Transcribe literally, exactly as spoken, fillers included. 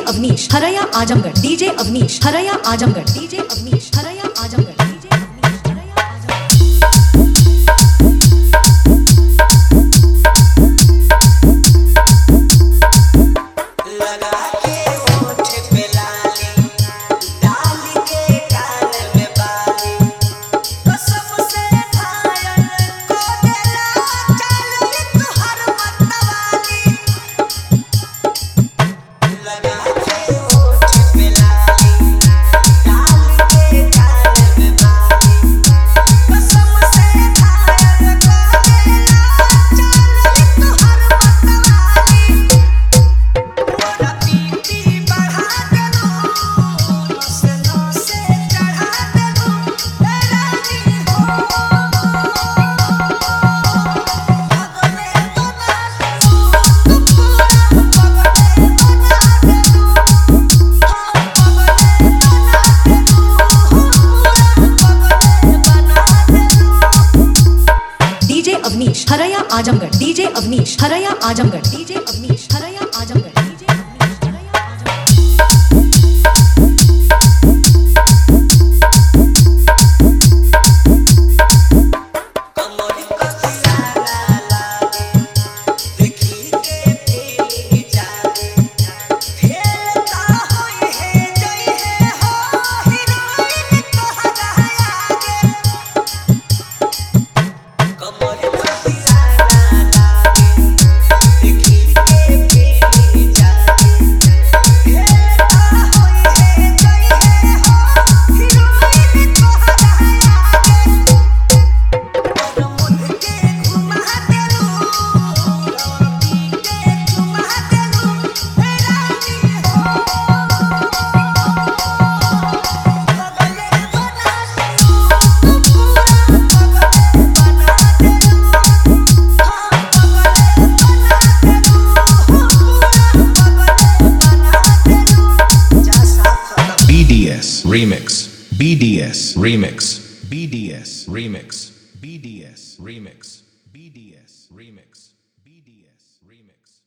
अवनीश हरया आजमगढ़ डीजे अवनीश हरया आजमगढ़ डीजे अवनीश हरया आजमगढ़ डीजे अवनीश हरया अवनीश हरया आजमगढ़ डीजे अवनीश हरया आजमगढ़ डीजे अवनीश हरया आजमगढ़ डीजे अवनीश हरया Remix B D S Remix B D S Remix B D S Remix B D S Remix B D S Remix